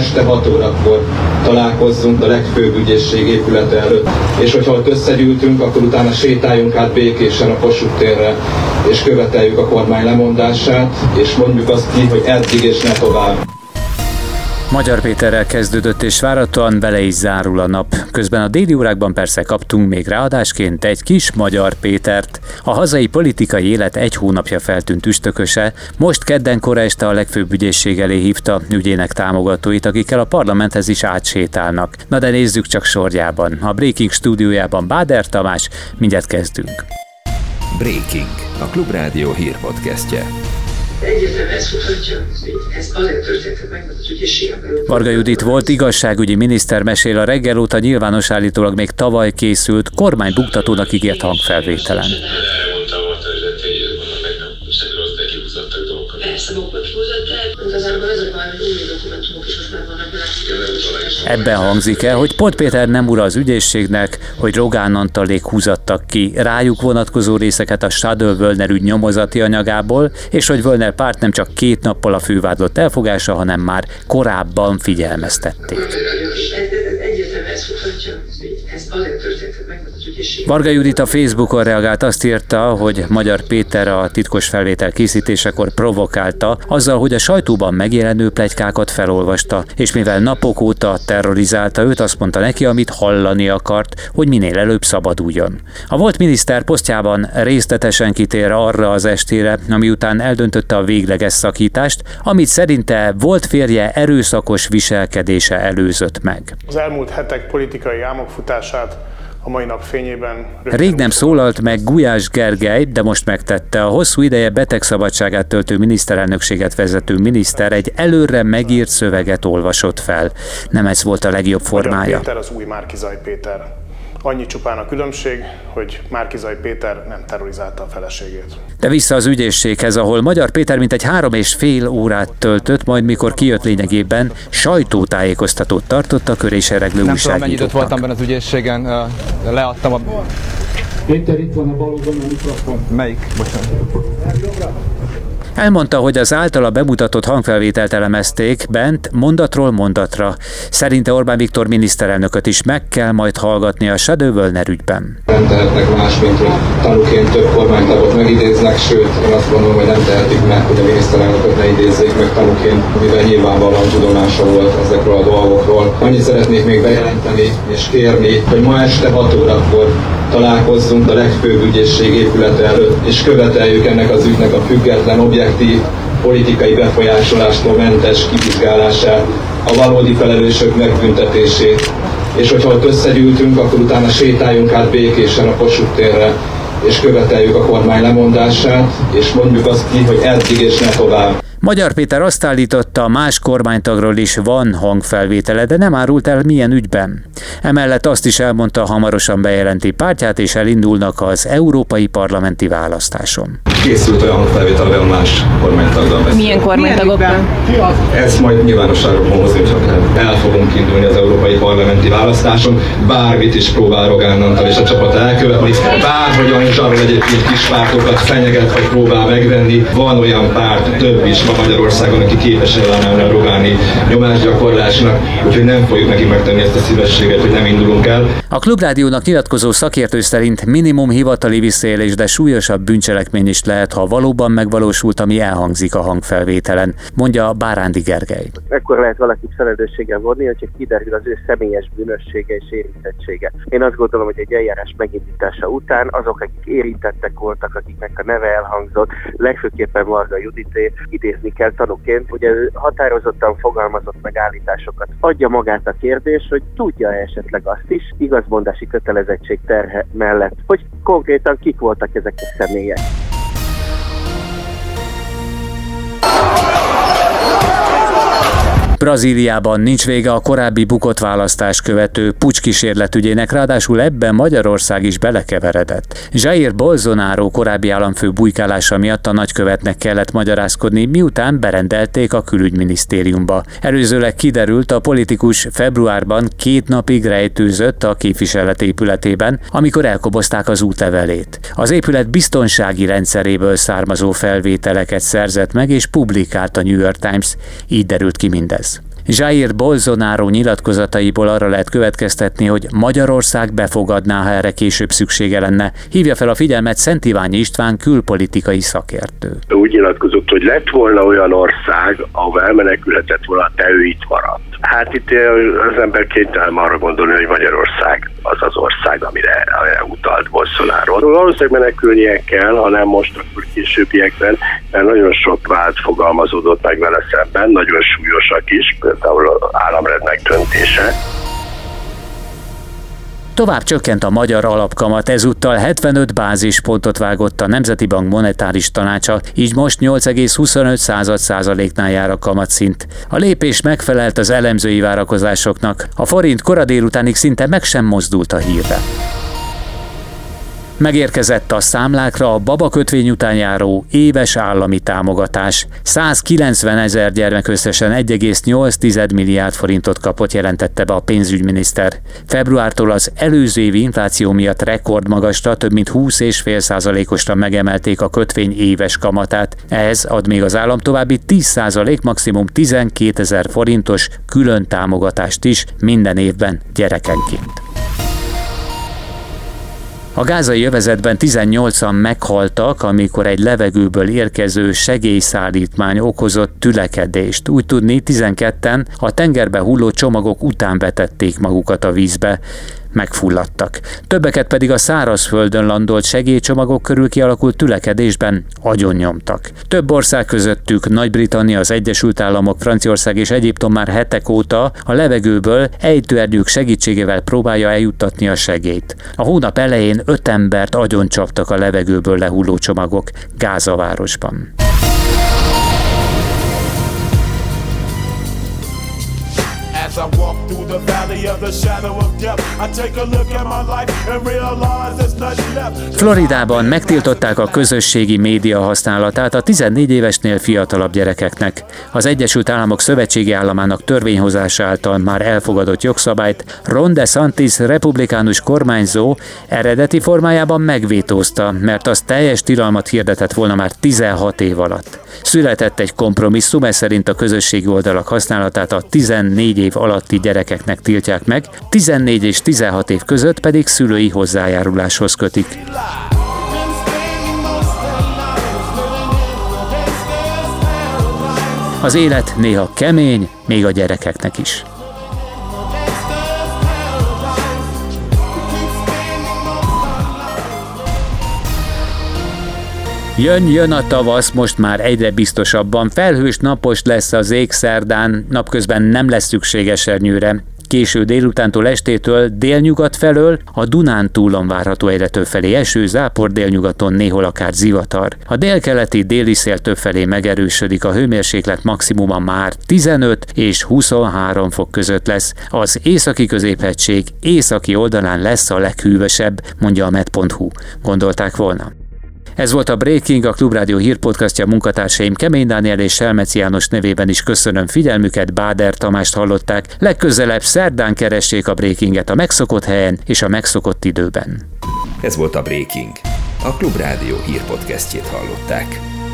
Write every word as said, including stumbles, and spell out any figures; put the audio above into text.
este hat órakor találkozzunk a legfőbb ügyészség épülete előtt, és hogyha ott összegyűltünk, akkor utána sétáljunk át békésen a Kossuth térre, és követeljük a kormány lemondását, és mondjuk azt ki, hogy eddig és ne tovább. Magyar Péterrel kezdődött, és várhatóan bele is zárul a nap. Közben a déli órákban persze kaptunk még ráadásként egy kis Magyar Pétert. A hazai politikai élet egy hónapja feltűnt üstököse most kedden kora este a legfőbb ügyészség elé hívta ügyének támogatóit, akikkel a parlamenthez is átsétálnak. Na de nézzük csak sorjában. A Breaking stúdiójában Báder Tamás, mindjárt kezdünk. Breaking, a Klubrádió hírpodcastje. Egyértelműen ezt mutatja, hogy ez azért történt meg, mert az ügyészség akaró... Varga Judit volt igazságügyi miniszter mesél a reggel óta nyilvános állítólag még tavaly készült kormánybuktatónak ígért hangfelvételen. Ebben hangzik el, hogy Pont Péter nem ura az ügyészségnek, hogy Rogán Antalék húzattak ki rájuk vonatkozó részeket a Stadl-Wöllner ügy nyomozati anyagából, és hogy Wöllner párt nem csak két nappal a fővádlott elfogása, hanem már korábban figyelmeztették. Varga Judit a Facebookon reagált, azt írta, hogy Magyar Péter a titkos felvétel készítésekor provokálta, azzal, hogy a sajtóban megjelenő pletykákat felolvasta, és mivel napok óta terrorizálta őt, azt mondta neki, amit hallani akart, hogy minél előbb szabaduljon. A volt miniszter posztjában részletesen kitér arra az estére, ami után eldöntötte a végleges szakítást, amit szerinte volt férje erőszakos viselkedése előzött meg. Az elmúlt hetek politikai álmokfutását a mai nap fényében... Rég nem szólalt meg Gulyás Gergely, de most megtette. A hosszú ideje betegszabadságát töltő miniszterelnökséget vezető miniszter egy előre megírt szöveget olvasott fel. Nem ez volt a legjobb formája. Magyar Péter az új Márki-Zay Péter. Annyi csupán a különbség, hogy Márki-Zay Péter nem terrorizálta a feleségét. De vissza az ügyészséghez, ahol Magyar Péter mintegy három és fél órát töltött, majd mikor kijött lényegében, sajtótájékoztatót tartott a köré sereglő újságíróknak. Nem tudom, mennyi időt voltam benne az ügyészségen, leadtam a... Péter, itt van a bal oldalon a mikrofon. Melyik? Bocsánat. Elmondta, hogy az általa bemutatott hangfelvételt elemezték bent mondatról mondatra. Szerinte Orbán Viktor miniszterelnököt is meg kell majd hallgatni a Stadl-Wöllner ügyben. Nem tehetnek más, mint hogy tanúként több kormánytagot megidéznek, sőt, én azt gondolom, hogy nem tehetik meg, hogy a miniszterelnököt ne idézzék meg tanúként, mivel nyilvánvalóan tudomása volt ezekről a dolgokról. Annyit szeretnék még bejelenteni és kérni, hogy ma este hat órakor találkozzunk a legfőbb ügyészség épülete előtt, és követeljük ennek az ügynek a független, objektív, politikai befolyásolástól mentes kivizsgálását, a valódi felelősök megbüntetését, és hogyha ott összegyűltünk, akkor utána sétáljunk át békésen a Kossuth térre, és követeljük a kormány lemondását, és mondjuk azt ki, hogy eddig és ne tovább. Magyar Péter azt állította, más kormánytagról is van hangfelvétele, de nem árult el milyen ügyben. Emellett azt is elmondta, hamarosan bejelenti pártját, és elindulnak az európai parlamenti választáson. Készült olyan hangfelvétel, olyan más kormánytaggal beszél. Milyen kormánytagokban? Ezt majd nyilvánosságra fogom hozni, hogyha el fogunk indulni az európai parlamenti választáson. Bármit is próbál Rogán Antal és a csapata elkövetni, bárhogyan zsarol egyébként kis pártokat fenyeget, vagy próbál megvenni. Van olyan párt, több is ma Magyarországon, aki képes ellenállni a rogáni nyomásgyakorlásnak, úgyhogy nem fogjuk neki megtenni ezt a szívességet, hogy nem indulunk el. A Klubrádiónak nyilatkozó szakértő szerint minimum hivatali visszaélés, de súlyosabb bűncselekmény is lehet, ha valóban megvalósult, ami elhangzik a hangfelvételen, mondja Bárándi Gergely. Ekkor lehet valakit felelősséggel vonni, hogyha kiderül az ő személyes bűnössége és érintettsége. Én azt gondolom, hogy egy eljárás megindítása után azok, akik érintettek voltak, akiknek a neve elhangzott, legfőképpen Varga Judité, idézni kell tanúként, hogy ő határozottan fogalmazott meg állításokat. Adja magát a kérdés, hogy tudja esetleg azt is, igazmondási kötelezettség terhe mellett, hogy konkrétan kik voltak ezek a személyek. Brazíliában nincs vége a korábbi bukott választás követő pucskísérlet ügyének, ráadásul ebben Magyarország is belekeveredett. Jair Bolsonaro korábbi államfő bujkálása miatt a nagykövetnek kellett magyarázkodni, miután berendelték a külügyminisztériumba. Előzőleg kiderült, a politikus februárban két napig rejtőzött a képviselet épületében, amikor elkobozták az útlevelét. Az épület biztonsági rendszeréből származó felvételeket szerzett meg és publikált a New York Times, így derült ki mindez. Jair Bolsonaro nyilatkozataiból arra lehet következtetni, hogy Magyarország befogadná, ha erre később szüksége lenne. Hívja fel a figyelmet Szent Iványi István külpolitikai szakértő. Úgy nyilatkozott, hogy lett volna olyan ország, ahol elmenekülhetett volna, de ő itt maradt. Hát itt az ember kénytelen arra gondolni, hogy Magyarország az az ország, amire, amire utalt Bolsonaro. Valószínűleg menekülnie kell, ha nem most, akkor későbbiekben, mert nagyon sok vád fogalmazódott meg vele szemben, nagyon súlyosak is, például az államrend megdöntése. Tovább csökkent a magyar alapkamat, ezúttal hetvenöt bázispontot vágott a Nemzeti Bank monetáris tanácsa, így most nyolc egész huszonöt százaléknál jár a kamatszint. A lépés megfelelt az elemzői várakozásoknak, a forint kora délutánig szinte meg sem mozdult a hírre. Megérkezett a számlákra a babakötvény után járó éves állami támogatás. százkilencven ezer gyermek összesen egy egész nyolc milliárd forintot kapott, jelentette be a pénzügyminiszter. Februártól az előző évi infláció miatt rekordmagasra, több mint húsz egész öt százalékosra megemelték a kötvény éves kamatát. Ehhez ad még az állam további tíz százalék, maximum tizenkétezer forintos külön támogatást is minden évben gyerekenként. A gázai övezetben tizennyolcan meghaltak, amikor egy levegőből érkező segélyszállítmány okozott tülekedést. Úgy tudni, tizenketten a tengerbe hulló csomagok után vetették magukat a vízbe. Megfulladtak. Többeket pedig a szárazföldön landolt segélycsomagok körül kialakult tülekedésben agyonnyomtak. Több ország közöttük Nagy-Britannia, az Egyesült Államok, Franciaország és Egyiptom már hetek óta a levegőből ejtőernyők segítségével próbálja eljuttatni a segélyt. A hónap elején öt embert agyoncsaptak a levegőből lehulló csomagok Gáza városban. Floridában megtiltották a közösségi média használatát a tizennégy évesnél fiatalabb gyerekeknek. Az Egyesült Államok szövetségi államának törvényhozása által már elfogadott jogszabályt Ron DeSantis republikánus kormányzó eredeti formájában megvétózta, mert az teljes tilalmat hirdetett volna már tizenhat év alatt. Született egy kompromisszum, ez szerint a közösségi oldalak használatát a tizennégy év alatti gyerekeknek tiltják meg, tizennégy és tizenhat év között pedig szülői hozzájáruláshoz kötik. Az élet néha kemény, még a gyerekeknek is. Jön, jön a tavasz, most már egyre biztosabban. Felhős, napos lesz az ég szerdán, napközben nem lesz szükség esernyőre. Késő délutántól estétől délnyugat felől a Dunántúlon várható egyre többfelé eső, zápor, délnyugaton néhol akár zivatar. A délkeleti déli szél többfelé megerősödik, a hőmérséklet maximuma már tizenöt és huszonhárom fok között lesz. Az északi középhegység északi oldalán lesz a leghűvösebb, mondja a med pont hu. Gondolták volna? Ez volt a Breaking, a Klubrádió hírpodcastja. Munkatársaim Kemény Dániel és Selmeci János nevében is köszönöm figyelmüket, Báder Tamást hallották. Legközelebb szerdán keressék a Breakinget a megszokott helyen és a megszokott időben. Ez volt a Breaking. A Klubrádió hírpodcastjét hallották.